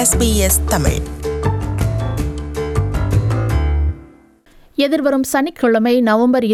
SBS Tamil. எதிர்வரும் சனிக்கிழமை November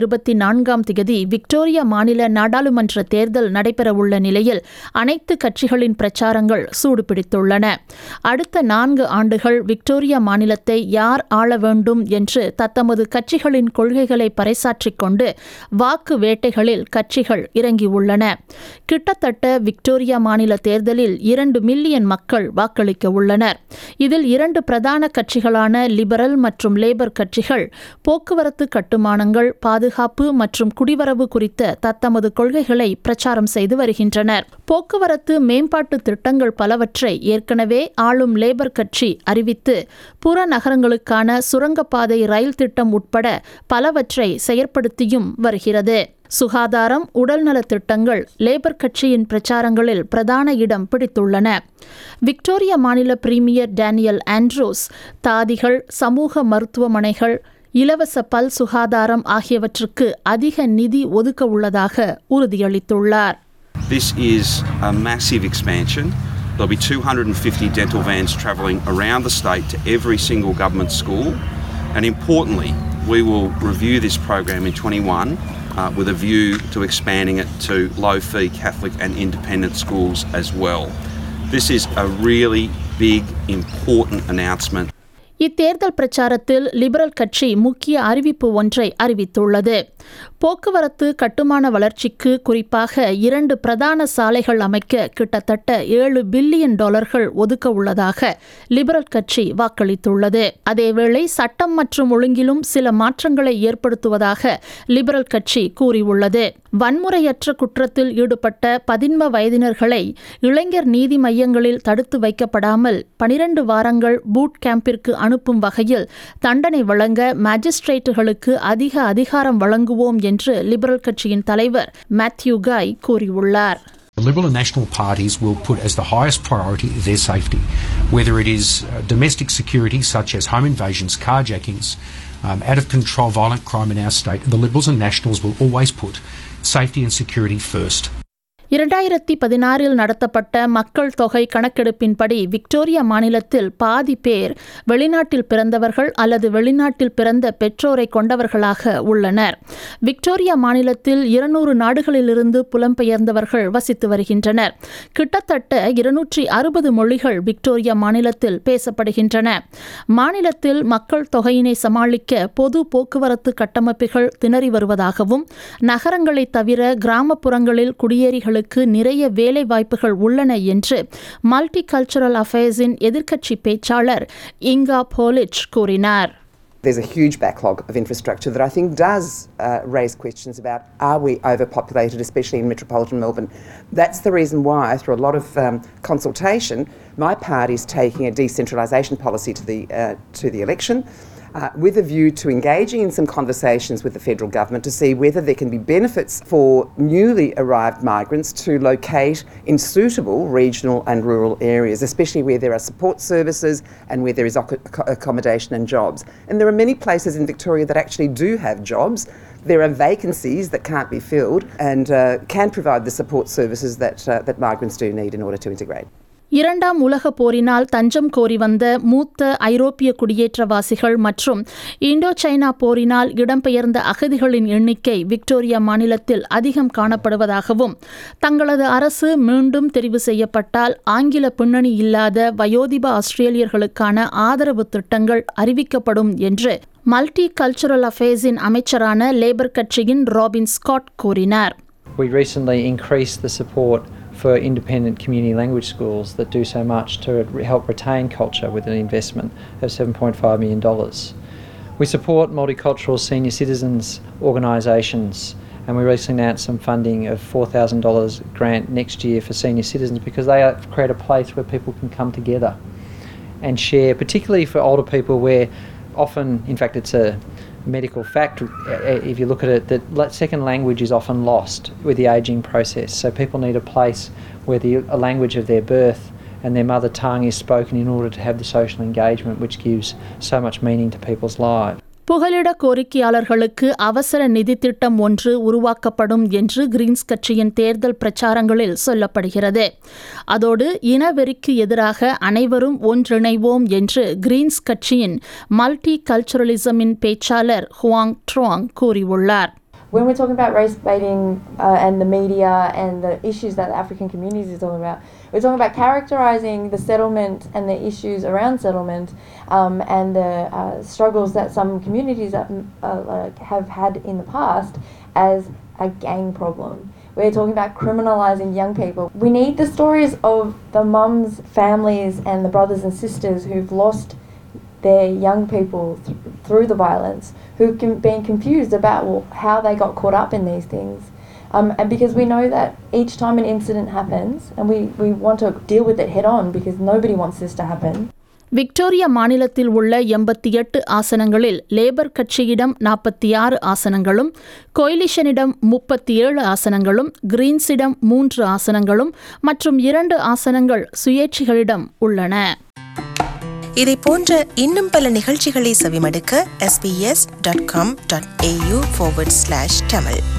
24 Victoria மாநில நாடாளுமன்ற தேர்தல் நடைபெறவுள்ள நிலையில் அனைத்து கட்சிகளின் பிரச்சாரங்கள் சூடுபிடித்துள்ளன. அடுத்த 4 ஆண்டுகள் விக்டோரியா மாநிலத்தை யார் ஆள வேண்டும் என்று தத்தமது கட்சிகளின் கொள்கைகளை பறைசாற்றிக் கொண்டு வாக்கு வேட்டைகளில் கட்சிகள் இறங்கியுள்ளன. கிட்டத்தட்ட விக்டோரியா மாநில தேர்தலில் 2 மில்லியன் மக்கள் வாக்களிக்க உள்ளனர். இதில் 2 பிரதான கட்சிகளான லிபரல் மற்றும் லேபர் கட்சிகள் போக்குவரத்து கட்டுமானங்கள், பாதுகாப்பு மற்றும் குடிவரவு குறித்த தத்தமது கொள்கைகளை பிரச்சாரம் செய்து வருகின்றனர். போக்குவரத்து மேம்பாட்டு திட்டங்கள் பலவற்றை ஏற்கனவே ஆளும் லேபர் கட்சி அறிவித்து புறநகரங்களுக்கான சுரங்கப்பாதை ரயில் திட்டம் உட்பட பலவற்றை செயற்படுத்தியும் வருகிறது. சுகாதாரம், உடல்நல திட்டங்கள் லேபர் கட்சியின் பிரச்சாரங்களில் பிரதான இடம் பிடித்துள்ளன. விக்டோரியா மாநில பிரீமியர் டேனியல் ஆண்ட்ரூஸ் தாதிகள், சமூக மருத்துவமனைகள், இலவச பல் சுகாதாரம் ஆகியவற்றுக்கு அதிக நிதி ஒதுக்க உள்ளதாக உறுதியளித்துள்ளார். This is a massive expansion. There'll be 250 dental vans travelling around the state to every single government school, and importantly, we will review this program in 21 with a view to expanding it to low-fee Catholic and independent schools as well. This is a really big, important announcement. இத்தேர்தல் பிரச்சாரத்தில் liberal கட்சி முக்கிய அறிவிப்பு ஒன்றை அறிவித்துள்ளது. போக்குவரத்து கட்டுமான வளர்ச்சிக்கு குறிப்பாக 2 பிரதான சாலைகள் அமைக்க கிட்டத்தட்ட $7 பில்லியன் ஒதுக்க உள்ளதாக லிபரல் கட்சி வாக்களித்துள்ளது. அதேவேளை சட்டம் மற்றும் ஒழுங்கிலும் சில மாற்றங்களை ஏற்படுத்துவதாக லிபரல் கட்சி கூறியுள்ளது. வன்முறையற்ற குற்றத்தில் ஈடுபட்ட 15 வயதினர்களை இளைஞர் நீதி மையங்களில் தடுத்து வைக்கப்படாமல் 12 வாரங்கள் பூட் கேம்பிற்கு அனுப்பும் வகையில் தண்டனை வழங்க மாஜிஸ்ட்ரேட்டுகளுக்கு அதிக அதிகாரம் வழங்குவோம் என்று லிபரல் கட்சியின் தலைவர் மேத்யூ காய் கூறியுள்ளார். The Liberal and National parties will put as the highest priority their safety, whether it is domestic security such as home invasions, carjackings, out of control violent crime in our state. The Liberals and Nationals will always put safety and security first. 2016 நடத்தப்பட்ட மக்கள் தொகை கணக்கெடுப்பின்படி Victoria மாநிலத்தில் பாதி பேர் வெளிநாட்டில் பிறந்தவர்கள் அல்லது வெளிநாட்டில் பிறந்த பெற்றோரை கொண்டவர்களாக உள்ளனர். விக்டோரியா மாநிலத்தில் 200 நாடுகளிலிருந்து புலம்பெயர்ந்தவர்கள் வசித்து வருகின்றனர். கிட்டத்தட்ட 260 மொழிகள் விக்டோரியா மாநிலத்தில் பேசப்படுகின்றன. மாநிலத்தில் மக்கள் தொகையினை சமாளிக்க பொது போக்குவரத்து கட்டமைப்புகள் திணறி வருவதாகவும் நகரங்களை தவிர கிராமப்புறங்களில் குடியேறிகள் நிறைய வேலை வாய்ப்புகள் உள்ளன என்று மல்டிகல்ச்சரல் அஃபேர்ஸின் எதிர்க்கட்சி பேச்சாளர் இங்கா போலிச் கூறினார். There's a huge backlog of infrastructure that I think does raise questions about, are we overpopulated, especially in metropolitan Melbourne? That's the reason why, through a lot of consultation, my party is taking a decentralisation policy to the election, with a view to engaging in some conversations with the federal government to see whether there can be benefits for newly arrived migrants to locate in suitable regional and rural areas, especially where there are support services and where there is accommodation and jobs. And there are many places in Victoria that actually do have jobs. There are vacancies that can't be filled and can provide the support services that migrants do need in order to integrate. 2ஆம் உலகப் போரினால் தஞ்சம் கோரி வந்த மூத்த ஐரோப்பிய குடியேற்றவாசிகள் மற்றும் இந்தோ China போரினால் இடம்பெயர்ந்த அகதிகளின் எண்ணிக்கை விக்டோரியா மாநிலத்தில் அதிகம் காணப்படுவதாகவும் தங்களது அரசு மீண்டும் தெரிவு செய்யப்பட்டால் ஆங்கில பின்னணி இல்லாத வயோதிப ஆஸ்திரேலியர்களுக்கான ஆதரவு திட்டங்கள் அறிவிக்கப்படும் என்று மல்டி கல்ச்சுரல் அஃபேர்ஸின் அமைச்சரான லேபர் கட்சியின் ராபின் ஸ்காட் கூறினார். We recently increased the support for independent community language schools that do so much to help retain culture with an investment of $7.5 million. We support multicultural senior citizens organisations, and we recently announced some funding of $4,000 grant next year for senior citizens because they create a place where people can come together and share, particularly for older people where often, in fact it's a medical fact, if you look at it, that second language is often lost with the ageing process. So people need a place where a language of their birth and their mother tongue is spoken in order to have the social engagement which gives so much meaning to people's lives. புகலிட கோரிக்கையாளர்களுக்கு அவசர நிதி திட்டம் ஒன்று உருவாக்கப்படும் என்று Green's கட்சியின் தேர்தல் பிரச்சாரங்களில் சொல்லப்படுகிறது. அதோடு இனவெறிக்கு எதிராக அனைவரும் ஒன்றிணைவோம் என்று கிரீன்ஸ் கட்சியின் மல்டி கல்ச்சுரலிசமின் பேச்சாளர் ஹுவாங் ட்ரோங் கூறியுள்ளார். When we're talking about race baiting and the media and the issues that the African communities are talking about, we're talking about characterising the settlement and the issues around settlement and the struggles that some communities have had in the past as a gang problem. We're talking about criminalising young people. We need the stories of the mums, families and the brothers and sisters who've lost their young people through the violence, who've been confused about how they got caught up in these things. And because we know that each time an incident happens, and we want to deal with it head on because nobody wants this to happen. Victoria மாநிலத்தில் உள்ள 88 ஆசனங்களில் labour கட்சியிடம் 46 ஆசனங்களும், கோயிலிஷனிடம் 37 ஆசனங்களும், கிரீன்ஸிடம் 3 ஆசனங்களும் மற்றும் 2 ஆசனங்கள் சுயேட்சைகளிடம் உள்ளன. இதை போன்ற இன்னும் பல நிகழ்ச்சிகளை செவிமடுக்க sbs.com.au/tamil